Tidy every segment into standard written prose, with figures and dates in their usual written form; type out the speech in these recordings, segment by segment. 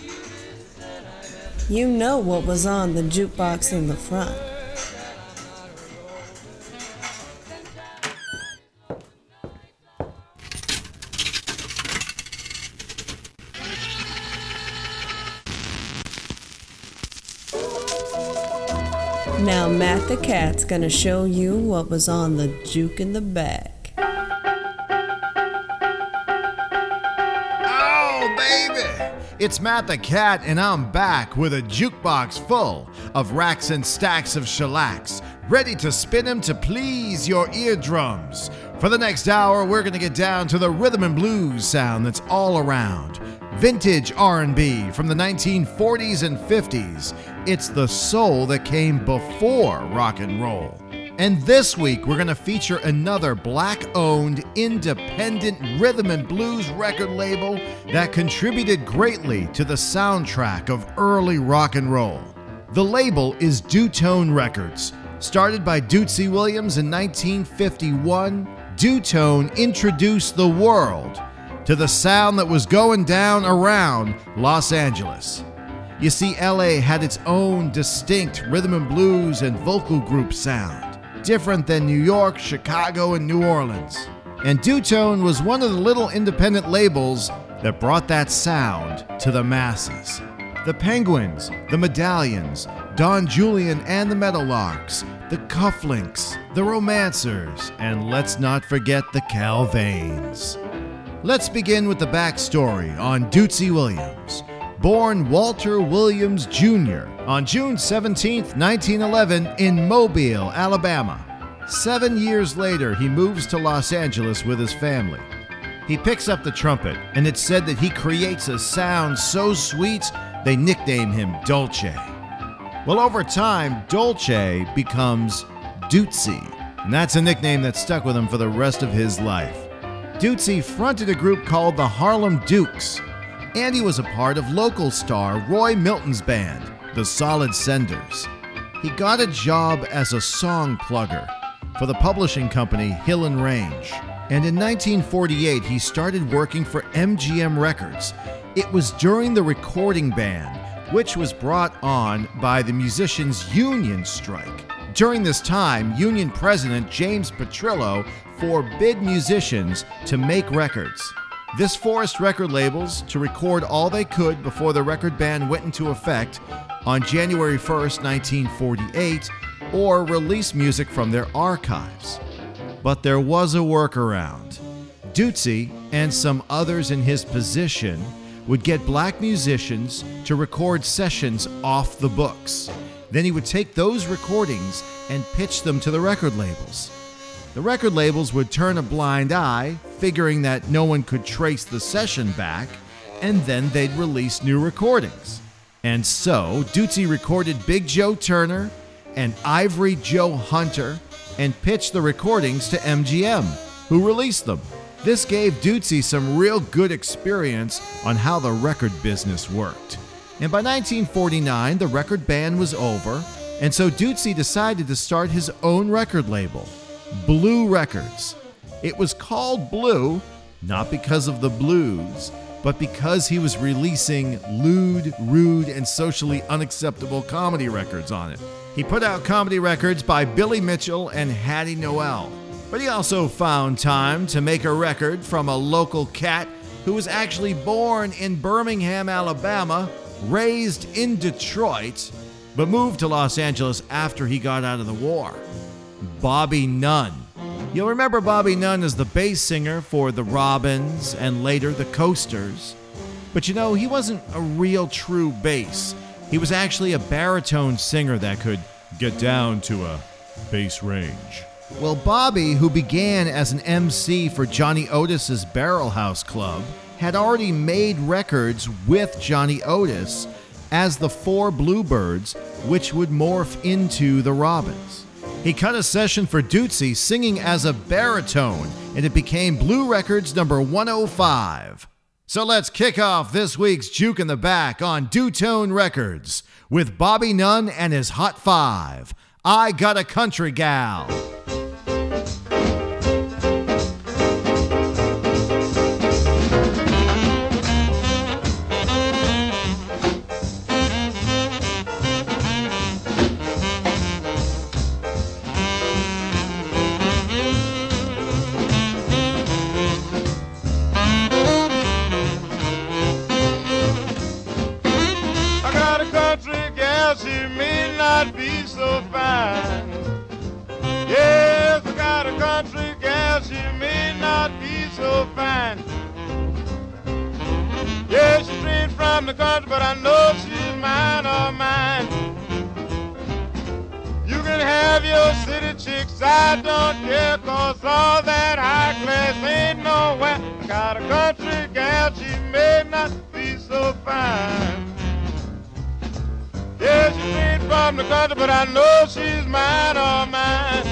You know what was on the jukebox in the front. Now Matt the Cat's gonna show you what was on the juke in the back. Oh, baby! It's Matt the Cat, and I'm back with a jukebox full of racks and stacks of shellacs, ready to spin them to please your eardrums. For the next hour, we're gonna get down to the rhythm and blues sound that's all around. Vintage R&B from the 1940s and 50s. It's the soul that came before rock and roll. And this week, we're going to feature another black-owned, independent rhythm and blues record label that contributed greatly to the soundtrack of early rock and roll. The label is Dutone Records. Started by Dootsy Williams in 1951, Dutone introduced the world to the sound that was going down around Los Angeles. You see, LA had its own distinct rhythm and blues and vocal group sound, different than New York, Chicago, and New Orleans. And Dutone was one of the little independent labels that brought that sound to the masses. The Penguins, the Medallions, Don Julian and the Meadowlarks, the Cufflinks, the Romancers, and let's not forget the Calvains. Let's begin with the backstory on Dootsy Williams. Born Walter Williams Jr. on June 17, 1911 in Mobile, Alabama. 7 years later, he moves to Los Angeles with his family. He picks up the trumpet, and it's said that he creates a sound so sweet, they nickname him Dolce. Well, over time, Dolce becomes Dootsy, and that's a nickname that stuck with him for the rest of his life. Dootsy fronted a group called the Harlem Dukes, and he was a part of local star Roy Milton's band, the Solid Senders. He got a job as a song plugger for the publishing company Hill and Range, and in 1948 he started working for MGM Records. It was during the recording ban, which was brought on by the musicians' union strike. During this time, union president James Petrillo forbid musicians to make records. This forced record labels to record all they could before the record ban went into effect on January 1st, 1948, or release music from their archives. But there was a workaround. Dootsy and some others in his position would get black musicians to record sessions off the books. Then he would take those recordings and pitch them to the record labels. The record labels would turn a blind eye, figuring that no one could trace the session back, and then they'd release new recordings. And so, Dootsy recorded Big Joe Turner and Ivory Joe Hunter and pitched the recordings to MGM, who released them. This gave Dootsy some real good experience on how the record business worked. And by 1949, the record ban was over, and so Dootsy decided to start his own record label, Blue Records. It was called Blue, not because of the blues, but because he was releasing lewd, rude, and socially unacceptable comedy records on it. He put out comedy records by Billy Mitchell and Hattie Noel. But he also found time to make a record from a local cat who was actually born in Birmingham, Alabama, raised in Detroit, but moved to Los Angeles after he got out of the war. Bobby Nunn. You'll remember Bobby Nunn as the bass singer for the Robins and later the Coasters. But you know, he wasn't a real true bass. He was actually a baritone singer that could get down to a bass range. Well, Bobby, who began as an MC for Johnny Otis's Barrel House Club, had already made records with Johnny Otis as the Four Bluebirds, which would morph into the Robins. He cut a session for Dootsy singing as a baritone, and it became Blue Records number 105. So let's kick off this week's Juke in the Back on Dutone Records with Bobby Nunn and his Hot Five. I Got a Country Gal. so fine. Yeah, she's straight from the country, but I know she's mine, oh mine. You can have your city chicks, I don't care, 'cause all that high class ain't nowhere. I got a country gal, she may not be so fine. Yeah, she's straight from the country, but I know she's mine, oh mine.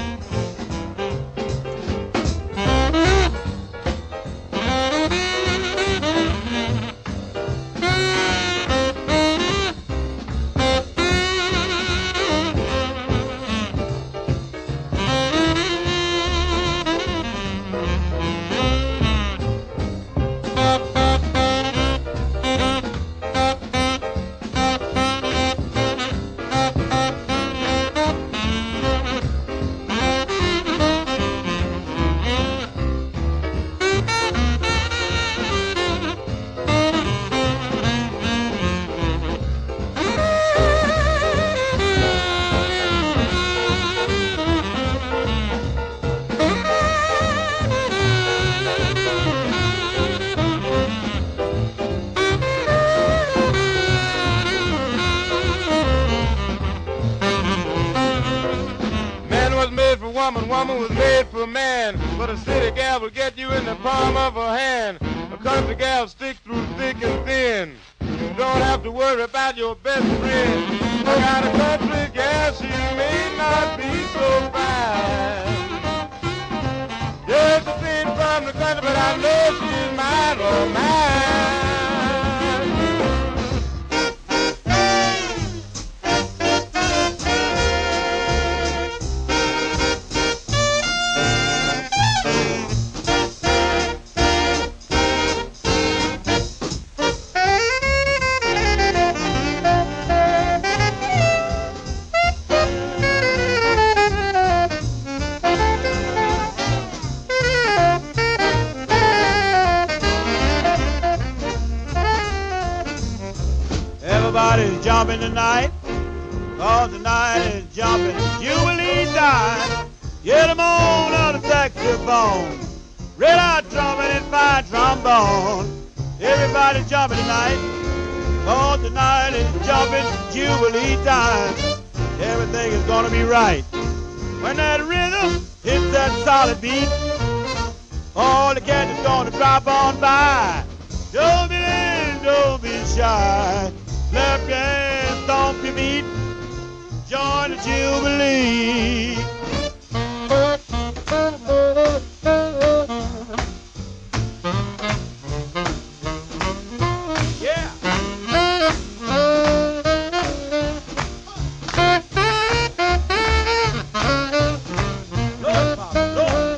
Woman was made for a man, but a city gal will get you in the palm of her hand. A country gal stick through thick and thin. You don't have to worry about your best friend. I got a country gal, she may not be so fine. Yeah, she's in from the country, but I know she's mine, oh mine. Everybody's jumping tonight, 'cause tonight is jumping Jubilee time. Get 'em on the saxophone, red hot trumpet and fine trombone. Everybody's jumping tonight, 'cause tonight is jumping Jubilee time. Everything is gonna be right when that rhythm hits that solid beat. All the cats is gonna drop on by. Don't be late, don't be shy. Clap your hands, stomp your feet, join the Jubilee. Yeah. Lord, Papa, Lord.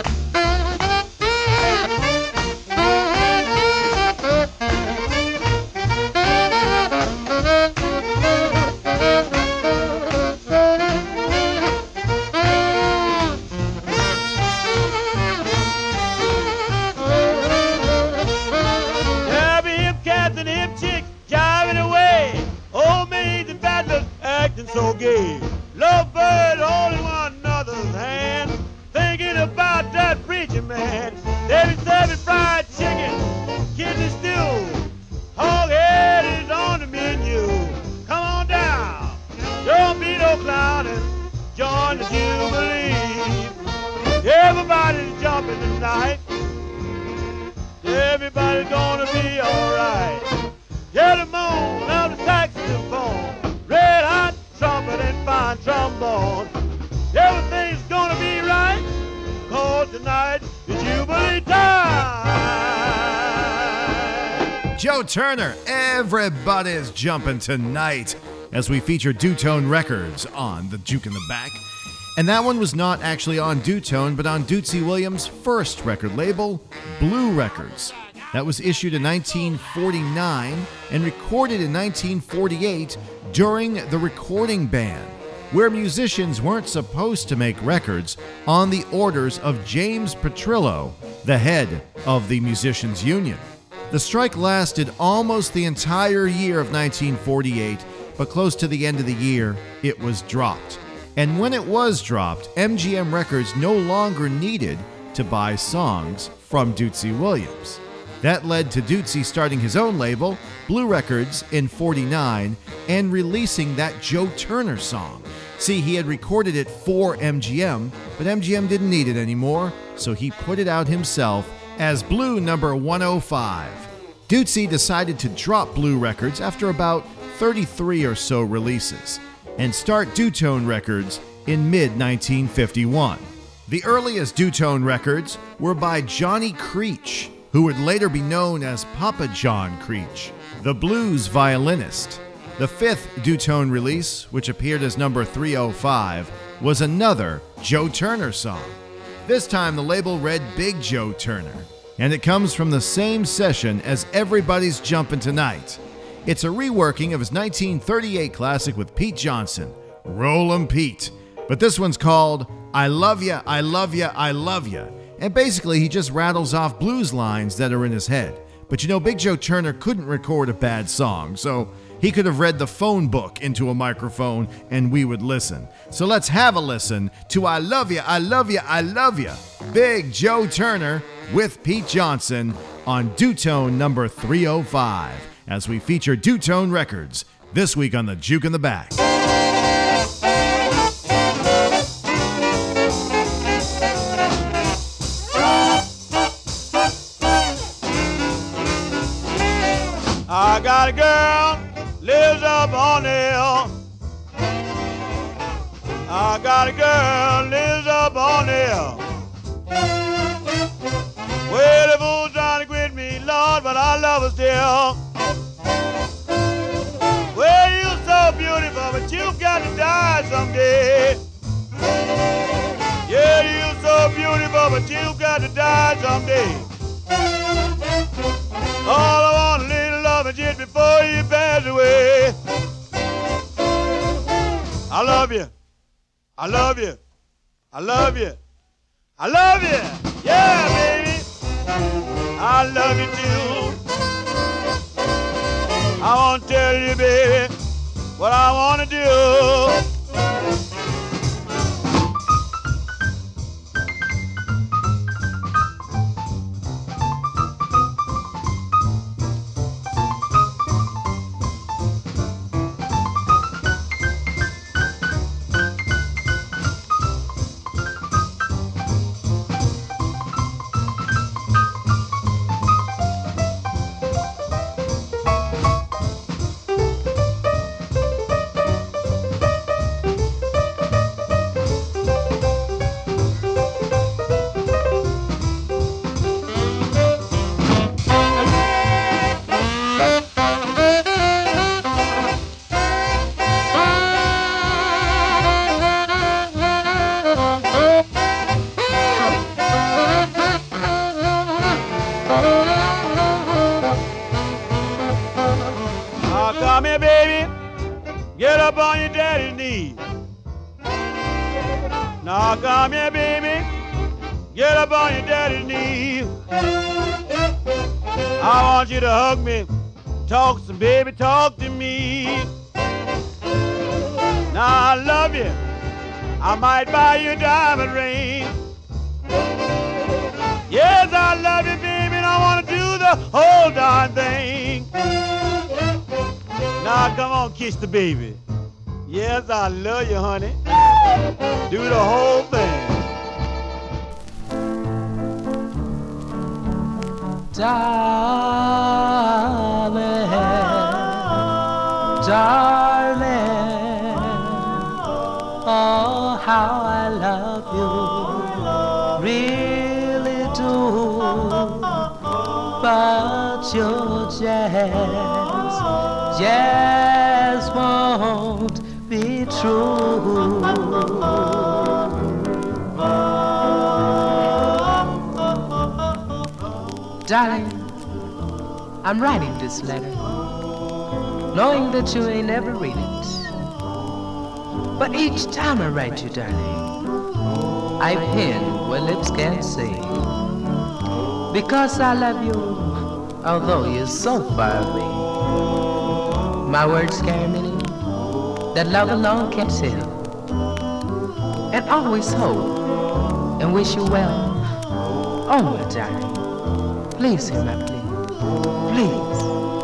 So gay, lovebird holding one another's hand, thinking about that preacher man. They be serving fried chicken, kidney stew, hog head is on the menu. Come on down, don't be no clown and join the Jubilee. Everybody's jumping tonight, everybody's gonna be alright. Get 'em on of the saxophone, red hot trumpet and fine trombone. Everything's gonna be right, 'cause tonight is Jubilee time. Joe Turner, everybody's jumping tonight, as we feature Dutone Records on the Juke in the Back. And that one was not actually on Dutone, but on Dootsy Williams' first record label, Blue Records. That was issued in 1949 and recorded in 1948 during the recording ban, where musicians weren't supposed to make records on the orders of James Petrillo, the head of the Musicians Union. The strike lasted almost the entire year of 1948, but close to the end of the year, it was dropped. And when it was dropped, MGM Records no longer needed to buy songs from Dootsie Williams. That led to Dootsie starting his own label, Blue Records, in '49 and releasing that Joe Turner song. See, he had recorded it for MGM, but MGM didn't need it anymore, so he put it out himself as Blue number 105. Dootsie decided to drop Blue Records after about 33 or so releases and start Dutone Records in mid-1951. The earliest Dutone records were by Johnny Creech, who would later be known as Papa John Creech, the blues violinist. The fifth Dutone release, which appeared as number 305, was another Joe Turner song. This time the label read Big Joe Turner, and it comes from the same session as Everybody's Jumpin' Tonight. It's a reworking of his 1938 classic with Pete Johnson, Rollin' Pete. But this one's called I Love Ya, I Love Ya, I Love Ya. And basically he just rattles off blues lines that are in his head. But you know, Big Joe Turner couldn't record a bad song, so he could have read the phone book into a microphone and we would listen. So let's have a listen to I Love Ya, I Love Ya, I Love Ya, Big Joe Turner with Pete Johnson on Dutone number 305, as we feature Dutone Records this week on the Juke in the Back. I got a girl, lives up on the hill. I got a girl, lives up on the hill. Well, the fool's trying to quit me, Lord, but I love her still. Well, you're so beautiful, but you've got to die someday. Yeah, you're so beautiful, but you've got to die someday. All I want a little loving just before you pass away. I love you. I love you. I love you. I love you. Yeah, baby. I love you too. I want to tell you, baby, what I want to do. Come here, baby. Get up on your daddy's knee. Now come here, baby. Get up on your daddy's knee. I want you to hug me. Talk some, baby, talk to me. Now I love you. I might buy you a diamond ring. Yes, I love you, baby, and I want to do the whole darn thing. Now come on, kiss the baby. Yes, I love you, honey. Do the whole thing. Darling, darling, oh, how I love you, really do. But your jazz won't be true. Darling, I'm writing this letter, knowing that you ain't ever read it. But each time I write you, darling, I pen where lips can't say. Because I love you, although you're so far away. My words carry meaning that love alone can tell. And always hope and wish you well Oh, my darling, please hear my plea. Please.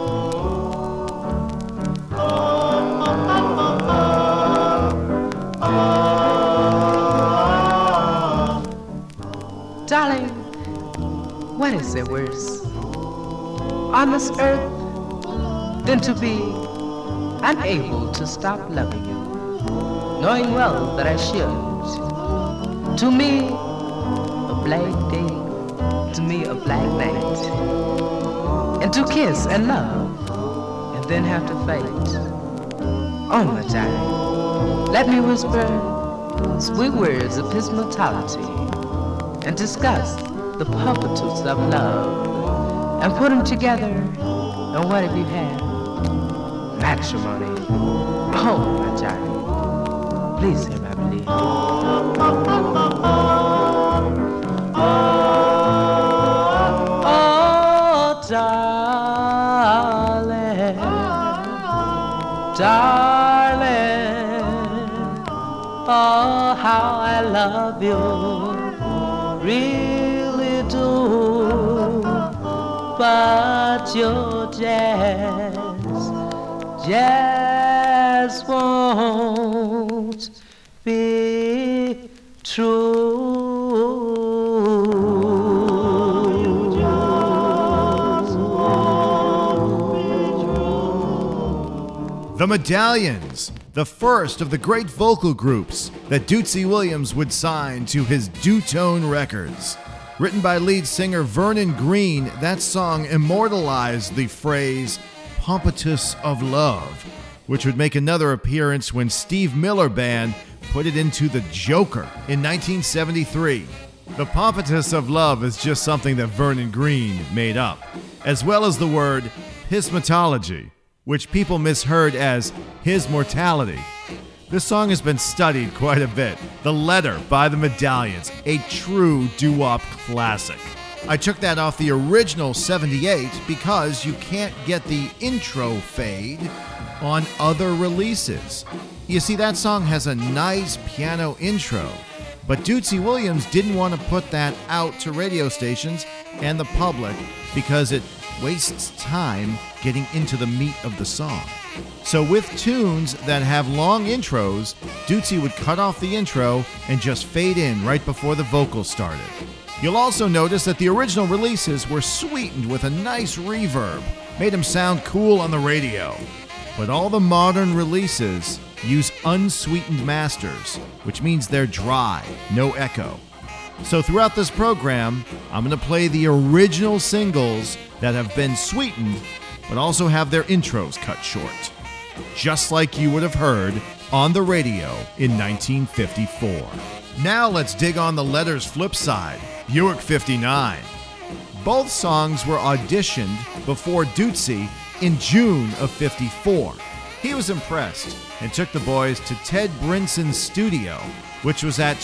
Darling, what is there worse on this earth than to be unable to stop loving you, knowing well that I should? To me, a black day, to me a black night, and to kiss and love, and then have to fight. Oh, my darling, let me whisper sweet words of pismatology and discuss the purposes of love and put them together, and what have you had? Matrimony. Oh, my darling, please hear my plea. Oh, darling, darling, oh, how I love you, really do, but you're just won't be true. The Medallions, the first of the great vocal groups that Dootsie Williams would sign to his Dutone Records. Written by lead singer Vernon Green, that song immortalized the phrase "Pompatus of Love," which would make another appearance when Steve Miller Band put it into The Joker in 1973. The Pompatus of Love is just something that Vernon Green made up, as well as the word pismatology, which people misheard as his mortality. This song has been studied quite a bit. The Letter by the Medallions, a true doo-wop classic. I took that off the original 78 because you can't get the intro fade on other releases. You see, that song has a nice piano intro, but Dootsie Williams didn't want to put that out to radio stations and the public because it wastes time getting into the meat of the song. So with tunes that have long intros, Dootsie would cut off the intro and just fade in right before the vocals started. You'll also notice that the original releases were sweetened with a nice reverb, made them sound cool on the radio. But all the modern releases use unsweetened masters, which means they're dry, no echo. So throughout this program, I'm going to play the original singles that have been sweetened, but also have their intros cut short, just like you would have heard on the radio in 1954. Now let's dig on the Letter's flip side, Buick 59. Both songs were auditioned before Dootsie in June of '54. He was impressed and took the boys to Ted Brinson's studio, which was at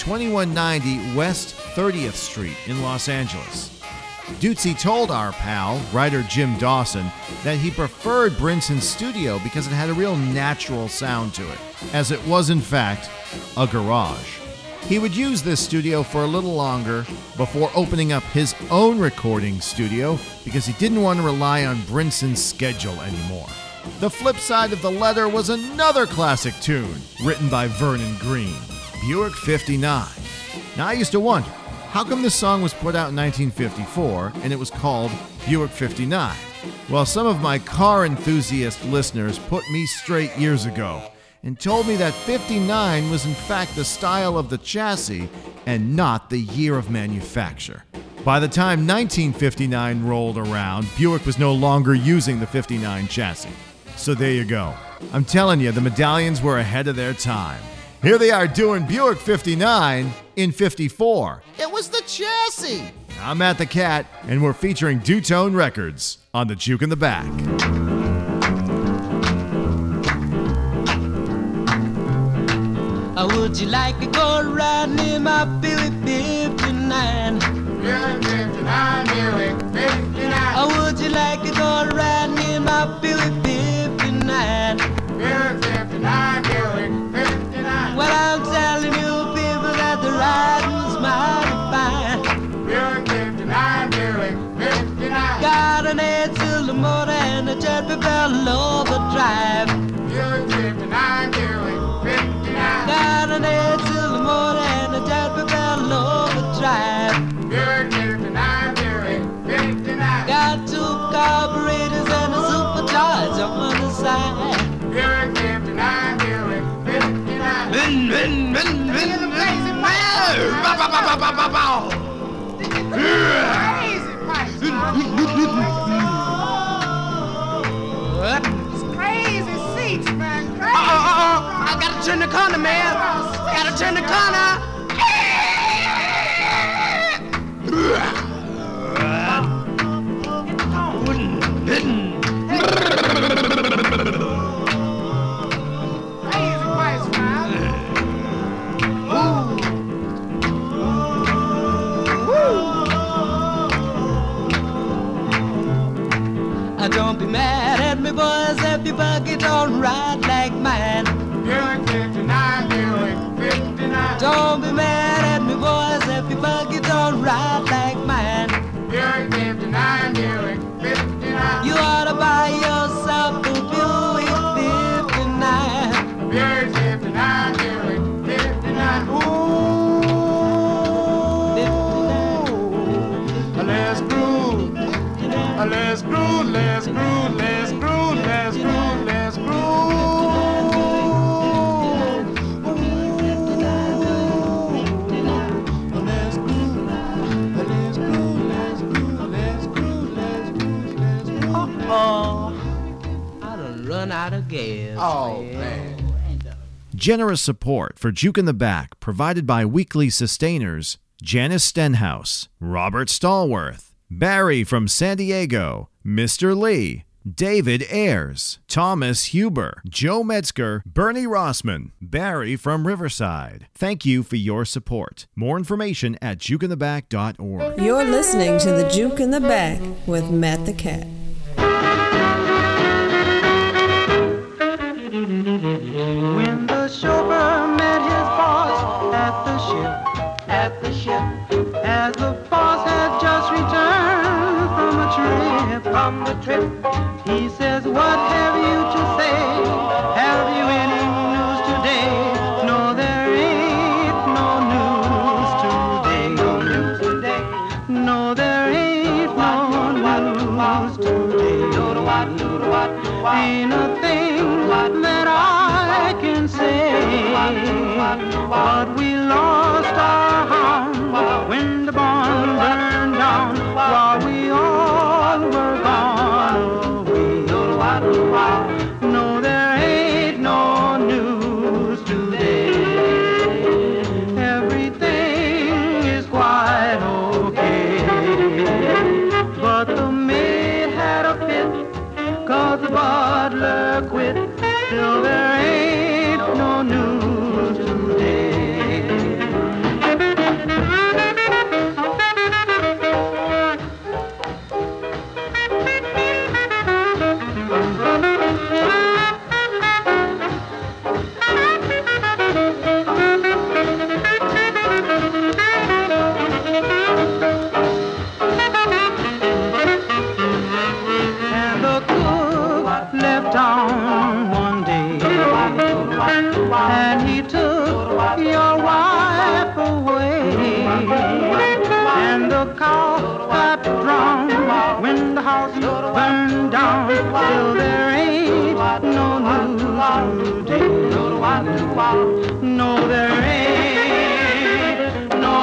2190 West 30th Street in Los Angeles. Dootsie told our pal, writer Jim Dawson, that he preferred Brinson's studio because it had a real natural sound to it, as it was in fact a garage. He would use this studio for a little longer before opening up his own recording studio because he didn't want to rely on Brinson's schedule anymore. The flip side of The Letter was another classic tune written by Vernon Green, Buick 59. Now I used to wonder, how come this song was put out in 1954 and it was called Buick 59? Well, some of my car enthusiast listeners put me straight years ago and told me that 59 was in fact the style of the chassis and not the year of manufacture. By the time 1959 rolled around, Buick was no longer using the 59 chassis. So there you go. I'm telling you, the Medallions were ahead of their time. Here they are doing Buick 59 in '54. It was the chassis. I'm Matt the Cat, and we're featuring Dutone Records on the Juke in the Back. Would you like to go riding in my Buick 59? Buick 59, Buick 59. Or would you like to go riding in my Buick 59? Buick 59, Buick 59. Well, I'm telling you people that the riding's mighty fine. Buick 59, Got an 8-cylinder motor and a jet propelled overdrive. Buick 59, Buick 59. Got an 8-cylinder motor and a jet propelled overdrive. Buick 59, Buick 59. Got 2 carburetors and a supercharger on the side. Buick 59, Buick 59. Crazy seats, man. Crazy. I gotta turn the corner, man. Gotta turn the corner. Crazy place, man. Don't be mad at me, boys, if your buggy don't ride like mine. Buick 59, Buick 59. Don't be mad at me, boys, if your buggy don't ride like mine. Buick 59, Buick 59. You ought to buy yourself a Buick 59. Buick 59, Buick 59. Ooh, 59. let's groove. Let's groove, let's groove, let's groove, let's groove, let's I done run out of gas. Oh, man. Generous support for Juke in the Back provided by weekly sustainers Janice Stenhouse, Robert Stallworth, Barry from San Diego, Mr. Lee, David Ayers, Thomas Huber, Joe Metzger, Bernie Rossman, Barry from Riverside. Thank you for your support. More information at jukeintheback.org. You're listening to the Juke in the Back with Matt the Cat. When the chauffeur met his boss at the ship, as the boss had just returned from the trip, he says, what have you to say? Have you any news today? No, there ain't no news today. No news today. No, there ain't no news today. Ain't a thing that I can say. But we lost our hound when the barn burned down while we all were gone away. No, there ain't no news today. Everything is quite okay. But the maid had a fit 'cause the butler quit. Still there ain't no news today. And the cook left town one day, and he took your wife away. And the cow got drowned when the house burned down. Still there ain't no news today. No, there ain't no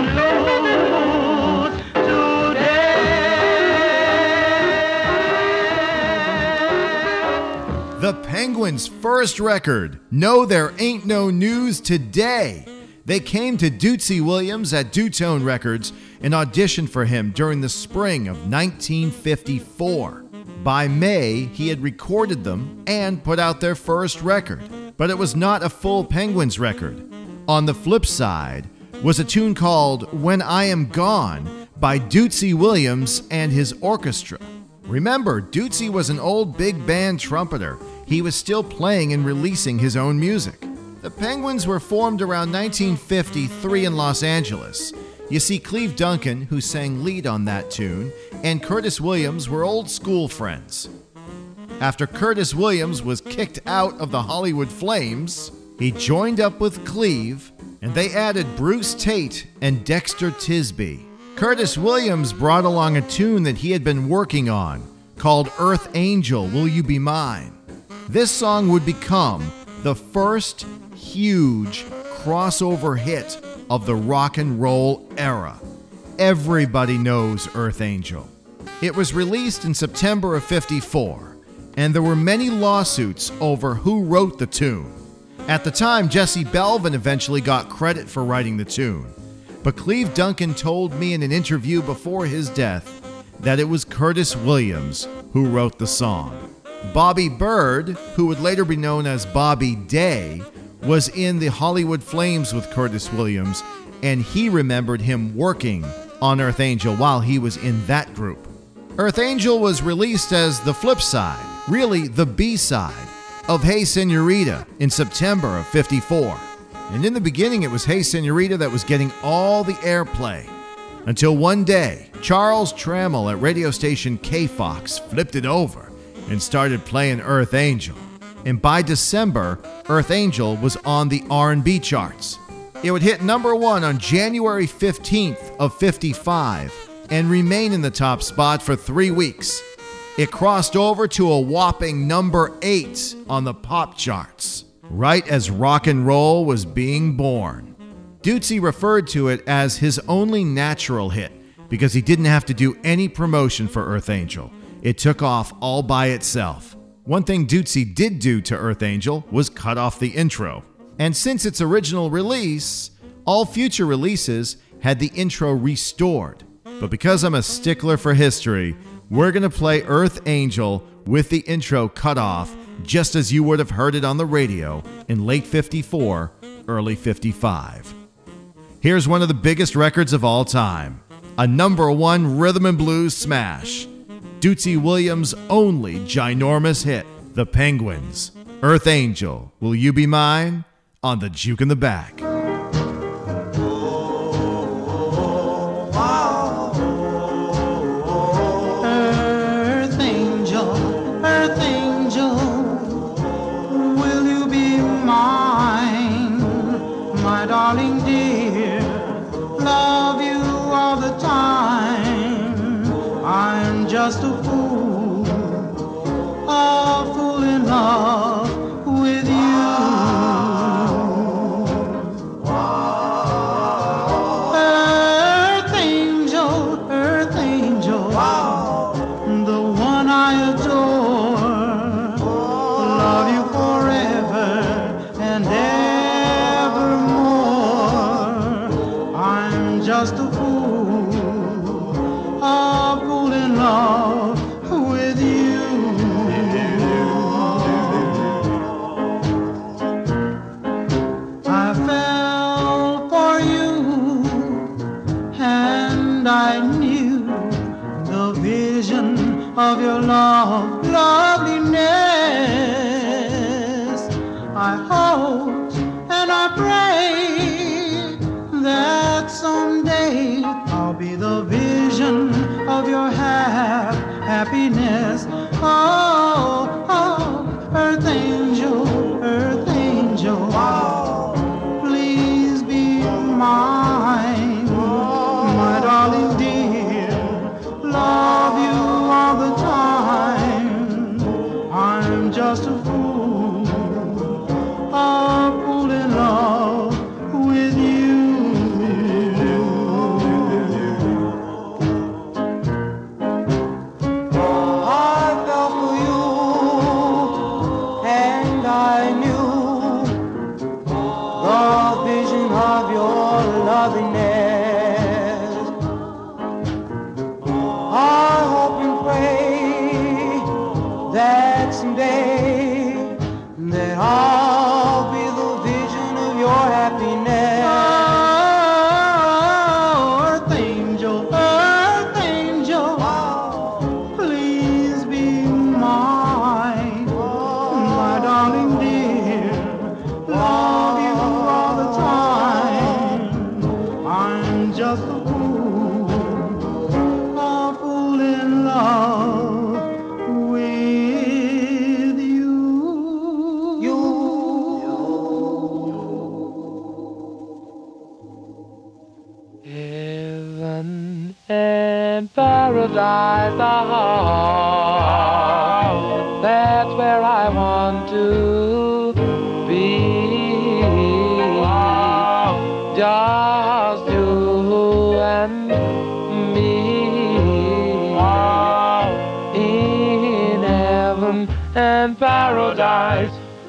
news today. The Penguins' first record, No There Ain't No News Today. They came to Dootsy Williams at Dutone Records and auditioned for him during the spring of 1954. By May, he had recorded them and put out their first record, but it was not a full Penguins record. On the flip side was a tune called When I Am Gone by Dootsy Williams and his orchestra. Remember, Dootsy was an old big band trumpeter. He was still playing and releasing his own music. The Penguins were formed around 1953 in Los Angeles. You see, Cleve Duncan, who sang lead on that tune, and Curtis Williams were old school friends. After Curtis Williams was kicked out of the Hollywood Flames, he joined up with Cleve, and they added Bruce Tate and Dexter Tisby. Curtis Williams brought along a tune that he had been working on, called Earth Angel, Will You Be Mine? This song would become the first huge crossover hit of the rock and roll era. Everybody knows Earth Angel. It was released in September of '54, and there were many lawsuits over who wrote the tune. At the time, Jesse Belvin eventually got credit for writing the tune, but Cleve Duncan told me in an interview before his death that it was Curtis Williams who wrote the song. Bobby Bird, who would later be known as Bobby Day, was in the Hollywood Flames with Curtis Williams, and he remembered him working on Earth Angel while he was in that group. Earth Angel was released as the flip side, really the B-side, of Hey Senorita in September of '54. And in the beginning, it was Hey Senorita that was getting all the airplay. Until one day, Charles Trammell at radio station KFOX flipped it over and started playing Earth Angel. And by December, Earth Angel was on the R&B charts. It would hit number 1 on January 15th of '55 and remain in the top spot for 3 weeks. It crossed over to a whopping number 8 on the pop charts, right as rock and roll was being born. Dootsy referred to it as his only natural hit because he didn't have to do any promotion for Earth Angel. It took off all by itself. One thing Dootsy did do to Earth Angel was cut off the intro. And since its original release, all future releases had the intro restored. But because I'm a stickler for history, we're going to play Earth Angel with the intro cut off, just as you would have heard it on the radio in late '54, early '55. Here's one of the biggest records of all time, a number 1 rhythm and blues smash. Dootsy Williams' only ginormous hit, The Penguins. Earth Angel, Will You Be Mine? On the Juke in the Back. Earth angel, will you be mine? My darling dear, love you all the time. I'm just a fool in love with you. Earth angel, the one I adore, love you forever and evermore. I'm just a fool in love with you. I fell for you and I knew the vision of your loveliness. I hoped and I prayed that someday I'll be the vision of your happiness. Oh, Earth angel, please be mine, my darling dear, love you all the time. I'm just a fool in love with you. That I'll be the vision of your happiness. Oh, Earth angel, please be mine, my darling dear, love you all the time. I'm just a paradise. Oh, that's where I want to be. Just you and me in heaven and paradise.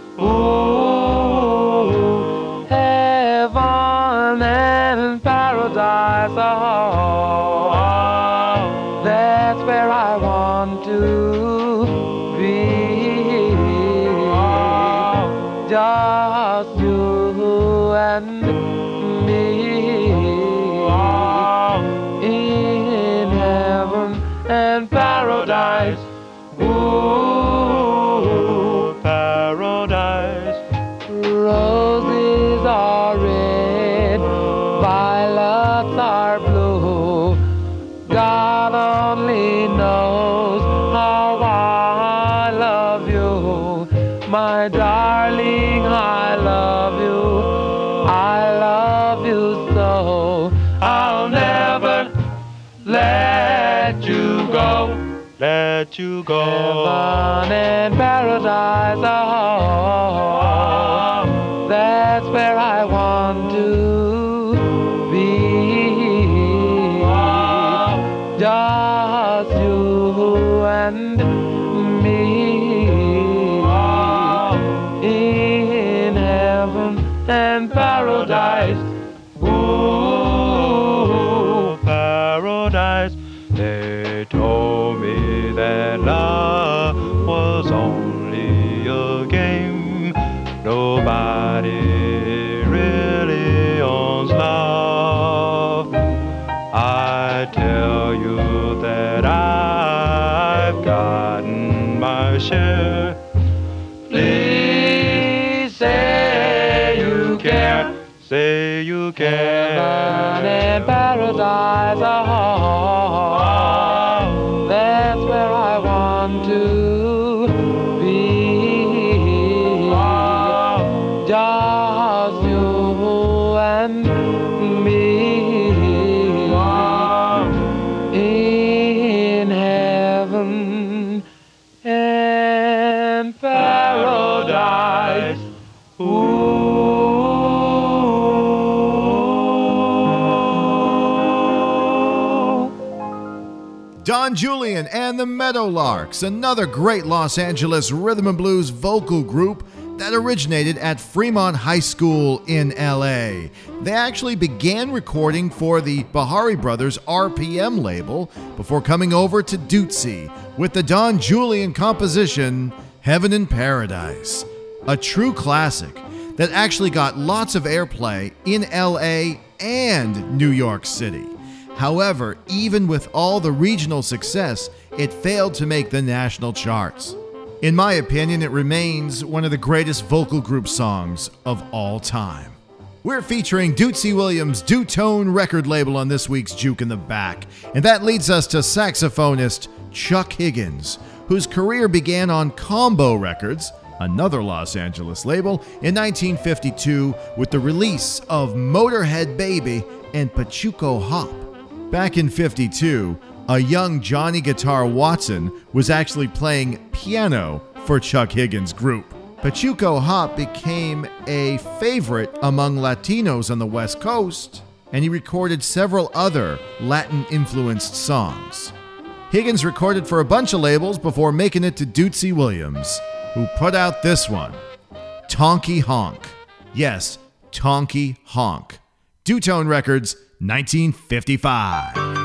Ooh, heaven and paradise. Oh, that's where I want to be. Just you and me in heaven and paradise. Ooh, paradise. Roses are red, violets are blue. God only knows how I love you, my darling. I love you. I love you so. I'll never let you go. Let you go. Heaven and paradise. Oh, that's where I want to be. Just you and me in heaven and paradise. Ooh, paradise. They told me that love was only a game. Nobody really owns love. I tell you that I've gotten my share. Please say you care. Say you care. Heaven and paradise. Oh, that's where I want to be. Just you and me in heaven and paradise. Ooh. Don Julian and the Meadowlarks, another great Los Angeles rhythm and blues vocal group that originated at Fremont High School in LA. They actually began recording for the Bahari Brothers RPM label before coming over to Dootsy with the Don Julian composition Heaven and Paradise, a true classic that actually got lots of airplay in LA and New York City. However, even with all the regional success, it failed to make the national charts. In my opinion, it remains one of the greatest vocal group songs of all time. We're featuring Dootsy Williams' Dutone record label on this week's Juke in the Back, and that leads us to saxophonist Chuck Higgins, whose career began on Combo Records, another Los Angeles label, in 1952 with the release of Motorhead Baby and Pachuco Hop. Back in '52, a young Johnny Guitar Watson was actually playing piano for Chuck Higgins' group. Pachuco Hop became a favorite among Latinos on the West Coast, and he recorded several other Latin-influenced songs. Higgins recorded for a bunch of labels before making it to Dootsy Williams, who put out this one, Tonky Honk. Yes, Tonky Honk. Dutone Records, 1955.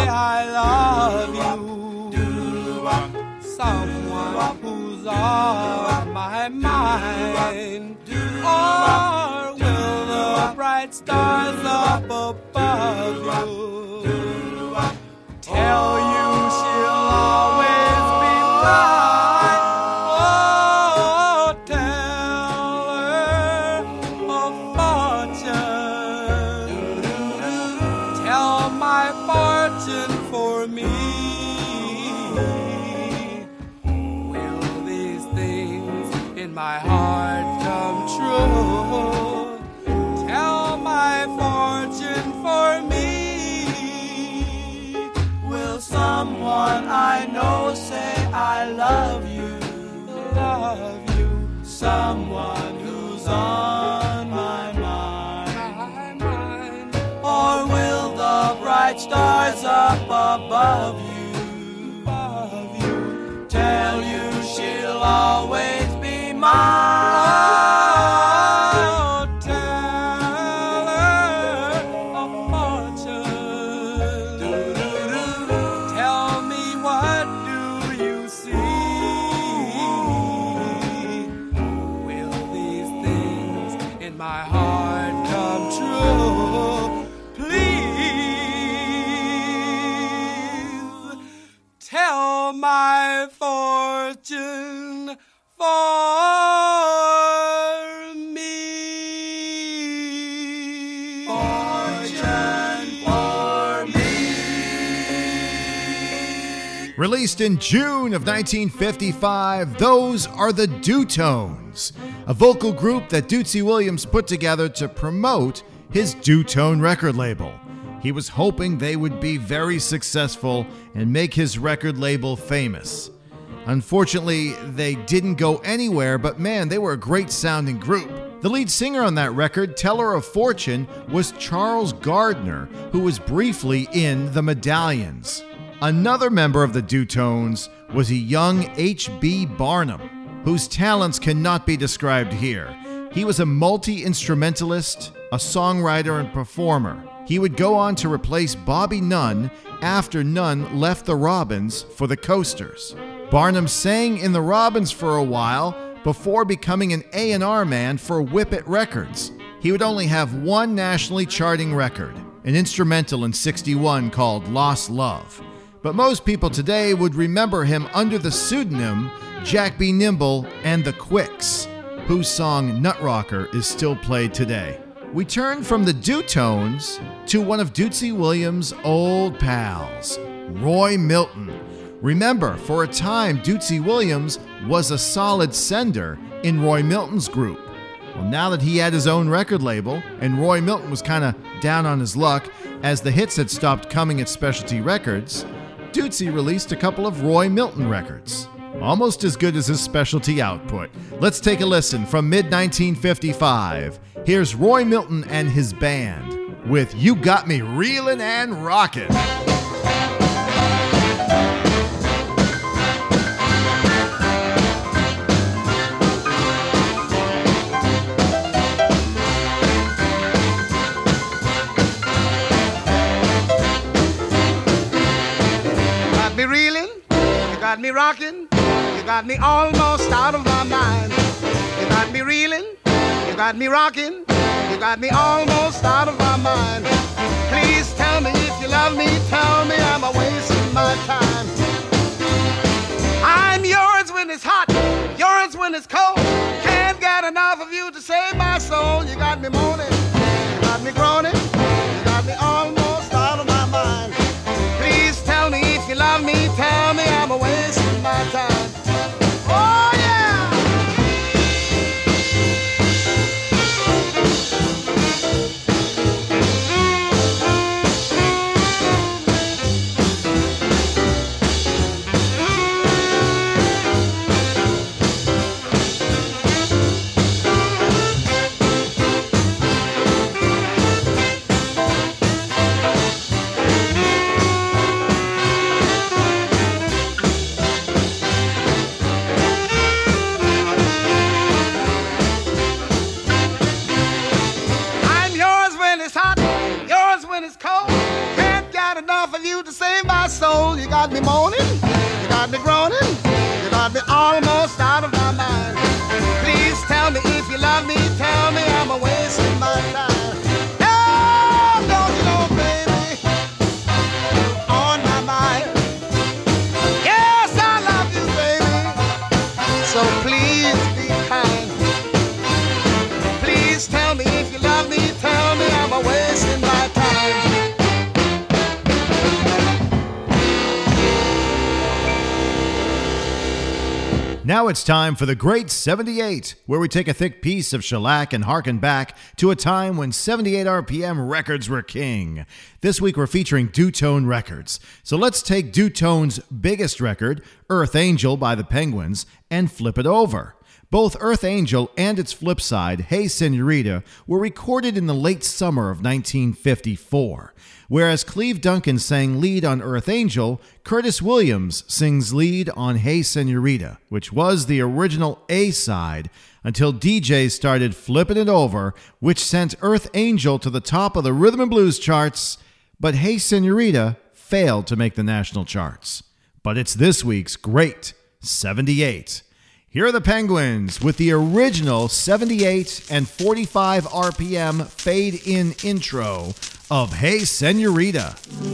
I love you, someone who's on my mind, or will the bright stars up above you tell you she'll always be mine? Oh, tell her a fortune, tell my fortune for me. Will these things in my heart come true? Tell my fortune for me. Will someone I know say I love you, someone who's on my mind, or will the bright stars up above you tell you she'll always be mine? Oh, tell her a fortune. Tell me, what do you see? Will these things in my heart come true? Please tell my fortune for me. Fortune for me. Released in June of 1955, those are the Dutones, a vocal group that Dootsie Williams put together to promote his Dutone record label. He was hoping they would be very successful and make his record label famous. Unfortunately, they didn't go anywhere, but man, they were a great sounding group. The lead singer on that record, Teller of Fortune, was Charles Gardner, who was briefly in The Medallions. Another member of the Dutones was a young H.B. Barnum, whose talents cannot be described here. He was a multi-instrumentalist, a songwriter, and performer. He would go on to replace Bobby Nunn after Nunn left the Robins for the Coasters. Barnum sang in the Robins for a while before becoming an A&R man for Whippet Records. He would only have one nationally charting record, an instrumental in '61 called Lost Love. But most people today would remember him under the pseudonym Jack B. Nimble and the Quicks, whose song Nut Rocker is still played today. We turn from the Dutones to one of Dootsie Williams' old pals, Roy Milton. Remember, for a time, Dootsie Williams was a solid sender in Roy Milton's group. Well, now that he had his own record label, and Roy Milton was kind of down on his luck as the hits had stopped coming at Specialty Records, Dootsie released a couple of Roy Milton records, almost as good as his Specialty output. Let's take a listen from mid-1955. Here's Roy Milton and his band with You Got Me Reelin' and Rockin'. Me reeling, you got me rocking, you got me almost out of my mind. You got me reeling, you got me rocking, you got me almost out of my mind. Please tell me if you love me, tell me I'm a wasting my time. I'm yours when it's hot, yours when it's cold. Can't get enough of you to save my soul. You got me moaning, you got me groaning, you got me almost out of my mind. Please tell me if you love me, tell me I'm a wasting my time. Oh yeah! Now it's time for the Great 78, where we take a thick piece of shellac and harken back to a time when 78 RPM records were king. This week we're featuring Dutone Records. So let's take Dutone's biggest record, Earth Angel by the Penguins, and flip it over. Both Earth Angel and its flip side, Hey Senorita, were recorded in the late summer of 1954. Whereas Cleve Duncan sang lead on Earth Angel, Curtis Williams sings lead on Hey Senorita, which was the original A-side until DJs started flipping it over, which sent Earth Angel to the top of the rhythm and blues charts, but Hey Senorita failed to make the national charts. But it's this week's Great 78. Here are the Penguins with the original 78 and 45 RPM fade-in intro of Hey Senorita.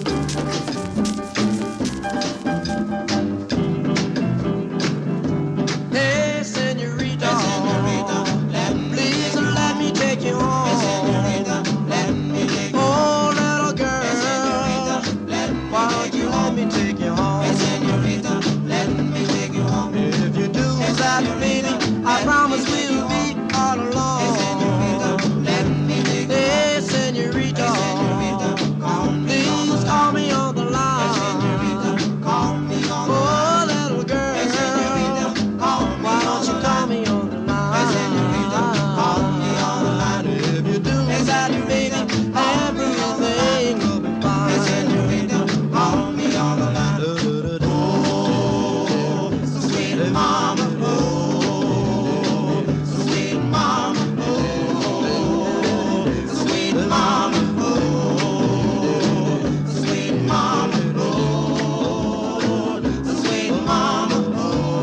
Hey, senorita, please let me take you home. Oh, little girl, why don't you let me take you home? If you do that, baby, I promise we'll be all alone. Hey, senorita, please call me on the line. Oh, little girl, why don't you call me on the line? If you do that, baby, everything will be fine. Call me on the line. Oh, sweet mama, oh, sweet mama, oh, sweet mama, oh, sweet mama, oh, sweet mama, oh,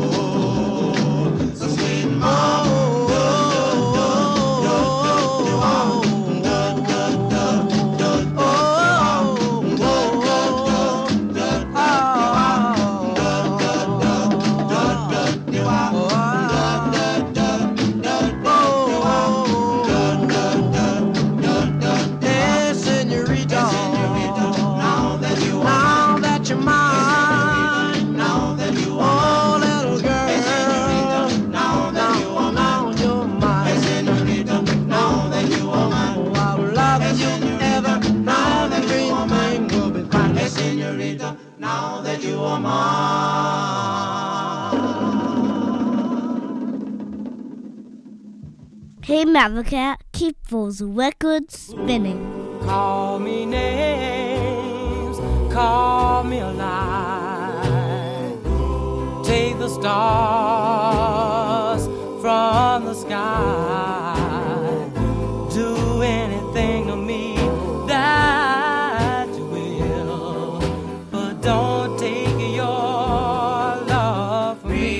sweet mama. Hey, senorita, now that you're mine, now that you are, oh, little girl, now that you're mine, senorita, now that you are mine, oh, I will love you ever, now that everything will be fine, hey, senorita, now that you are mine. Hey Maverick, keep those records spinning. Call me names, call me a lie. Take the stars from the sky. Do anything to me that you will, but don't take your love from me.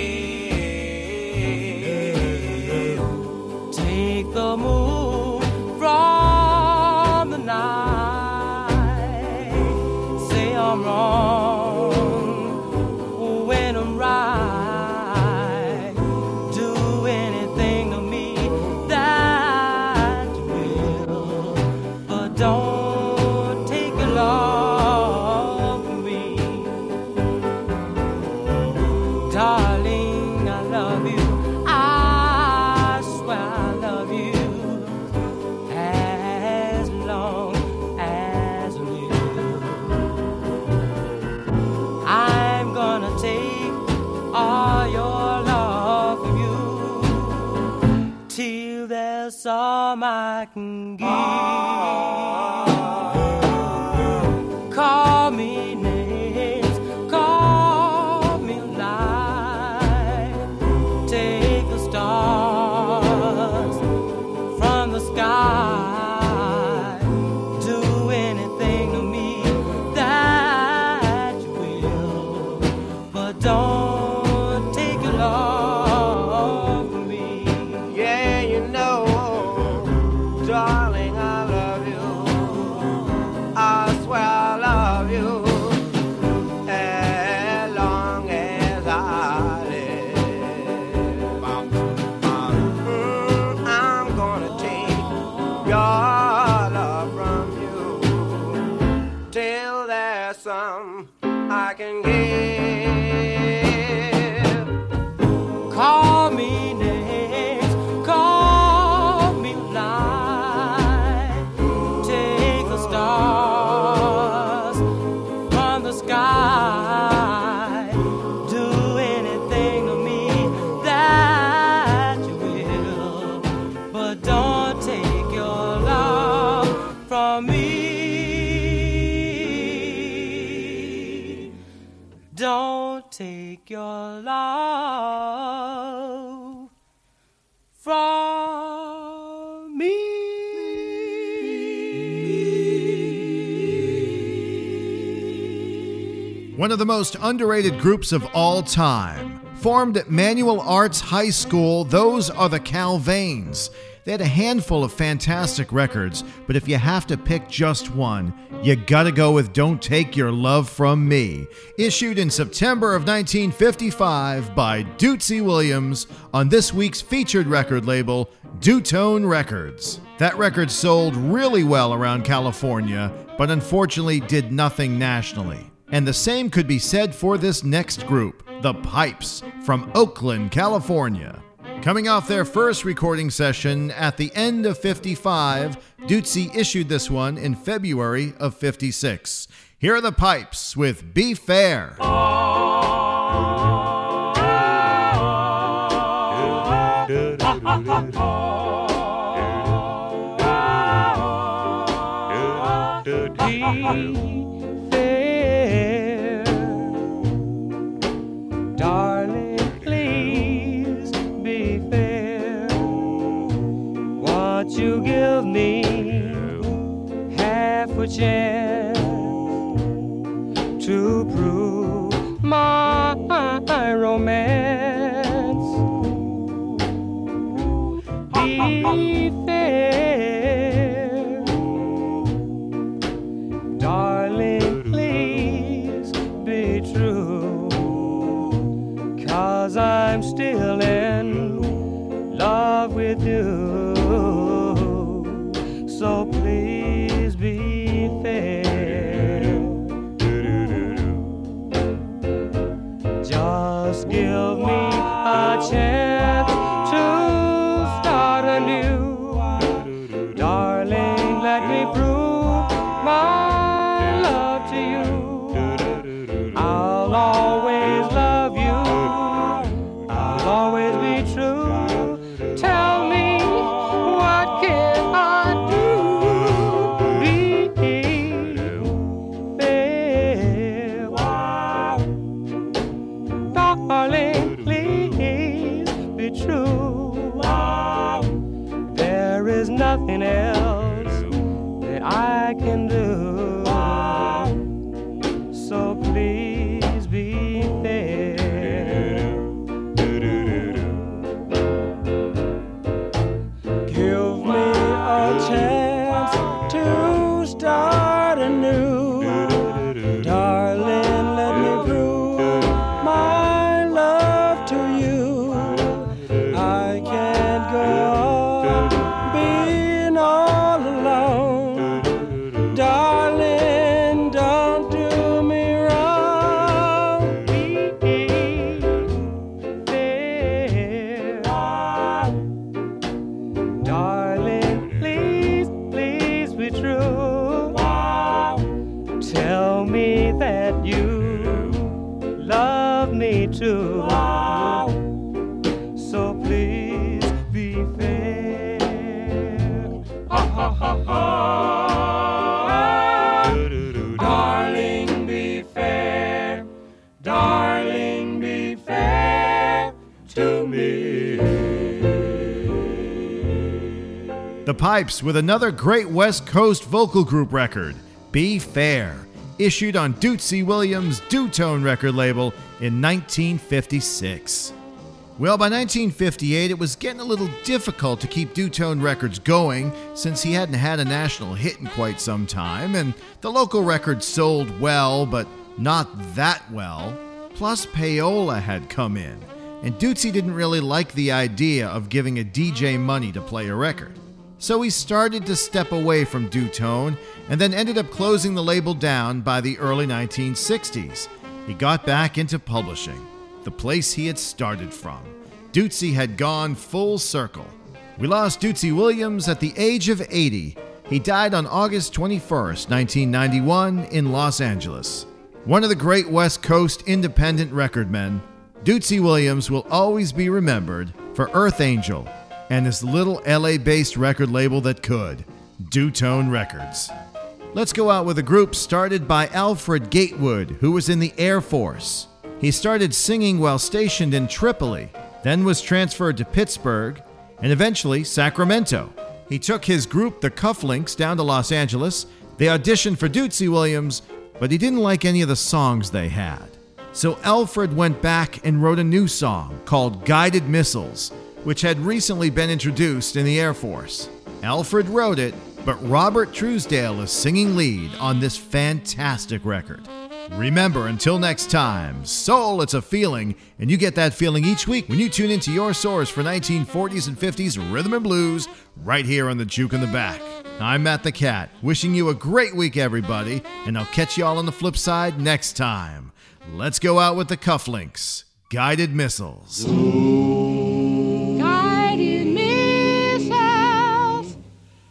Take the moon from the night. Say I'm wrong when I'm right. Do anything to me that you will, but don't take your love from me. Darling, I love you. I swear I love you as long as we live. I'm gonna take all your love from you till there's some I can give. Call me names, call me lies. Take the stars from the sky. Do anything to me that you will, but don't take your love from me. Yeah, you know, darling, I love you. one of the most underrated groups of all time. Formed at Manual Arts High School, those are the Calvains. They had a handful of fantastic records, but if you have to pick just one, you gotta go with Don't Take Your Love From Me, issued in September of 1955 by Dootsy Williams on this week's featured record label, Dutone Records. That record sold really well around California, but unfortunately did nothing nationally. And the same could be said for this next group, The Pipes, from Oakland, California. Coming off their first recording session at the end of 55, Dootsy issued this one in February of 56. Here are The Pipes with Be Fair. Darling, please be fair. Won't you give me half a chance to prove my romance? Be fair. Darling, please be true. 'Cause I'm still in love with you. So please be fair. Just give me a chance to start anew. Darling, let me prove my love to you. I'll always love you. I'll always be true. Tell me, what can I do? Be fair. Darling, please be true. There is nothing else that I can do. So please be fair. Give me a chance to start anew. Darling, let me prove my love to you. I can't go on being all alone. Darling, don't do me wrong. Be fair. Darling, please, please be true. Tell me that you love me too. So please be fair. Ha ha ha ha. Darling, be fair. Darling, be fair to me. The Pipes with another great West Coast vocal group record, Be Fair, issued on Dootsy Williams' Dutone record label in 1956. Well, by 1958, it was getting a little difficult to keep Dutone Records going since he hadn't had a national hit in quite some time, and the local records sold well, but not that well. Plus, payola had come in, and Dootsy didn't really like the idea of giving a DJ money to play a record. So he started to step away from Dutone and then ended up closing the label down by the early 1960s. He got back into publishing, the place he had started from. Dootsy had gone full circle. We lost Dootsy Williams at the age of 80. He died on August 21st, 1991 in Los Angeles. One of the great West Coast independent record men, Dootsy Williams will always be remembered for Earth Angel and his little LA-based record label that could, Dutone Records. Let's go out with a group started by Alfred Gatewood, who was in the Air Force. He started singing while stationed in Tripoli, then was transferred to Pittsburgh, and eventually Sacramento. He took his group, the Cufflinks, down to Los Angeles. They auditioned for Dootsy Williams, but he didn't like any of the songs they had. So Alfred went back and wrote a new song called Guided Missiles, which had recently been introduced in the Air Force. Alfred wrote it, but Robert Truesdale is singing lead on this fantastic record. Remember, until next time, soul, it's a feeling, and you get that feeling each week when you tune into your source for 1940s and 50s rhythm and blues right here on the Juke in the Back. I'm Matt the Cat, wishing you a great week, everybody, and I'll catch you all on the flip side next time. Let's go out with the Cufflinks, Guided Missiles. Guided missiles.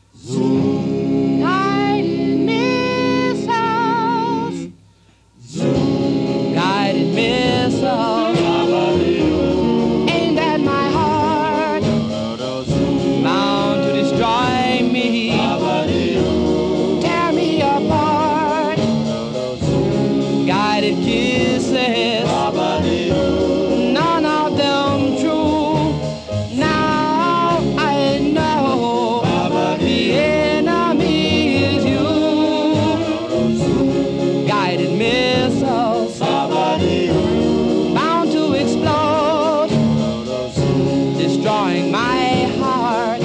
Guided missiles. Guided missiles. Aimed at my heart. Bound to destroy me. Tear me apart. Guided kisses. None of them true. Now I know the enemy is you. Guided missiles bound to explode, destroying my heart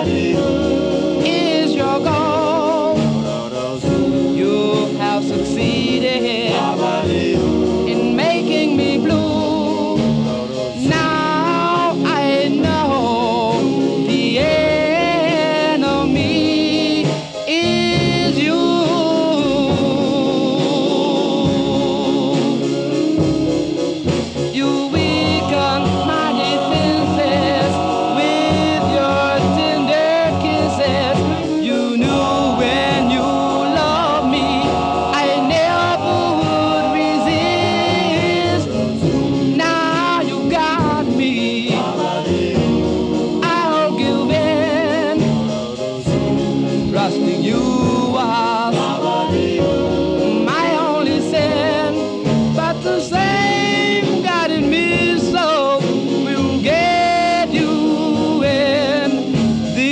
is your goal. You have succeeded in making me blue. Now I know the enemy is you. You weaken my defenses with your tender kisses. You knew when you loved me I never would resist. Now you got me. I'll give in, trusting you was my only sin. But the same guided me, so we'll get you in the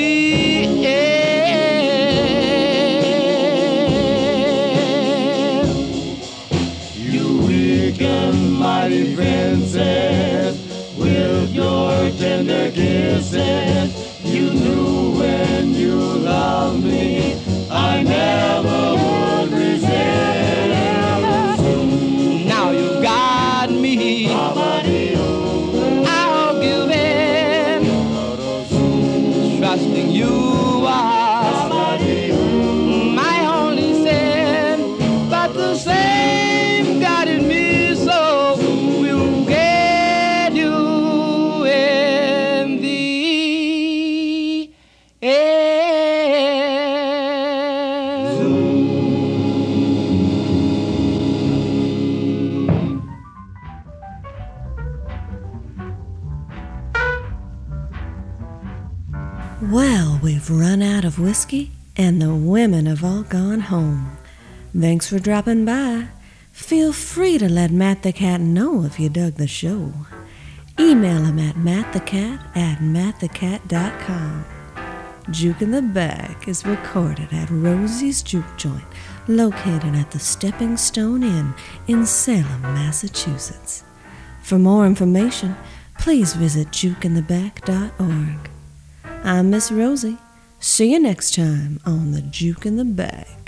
end. You weaken my defenses with your tender kisses. You knew when you loved me I never would resist. Now you got me. I'll give in, trusting you was my only sin. But the same guided me, so we'll get you in the end. Well, we've run out of whiskey, and the women have all gone home. Thanks for dropping by. Feel free to let Matt the Cat know if you dug the show. Email him at mattthecat@mattthecat.com. Juke in the Back is recorded at Rosie's Juke Joint, located at the Stepping Stone Inn in Salem, Massachusetts. For more information, please visit jukeintheback.org. I'm Miss Rosie. See you next time on the Juke in the Back.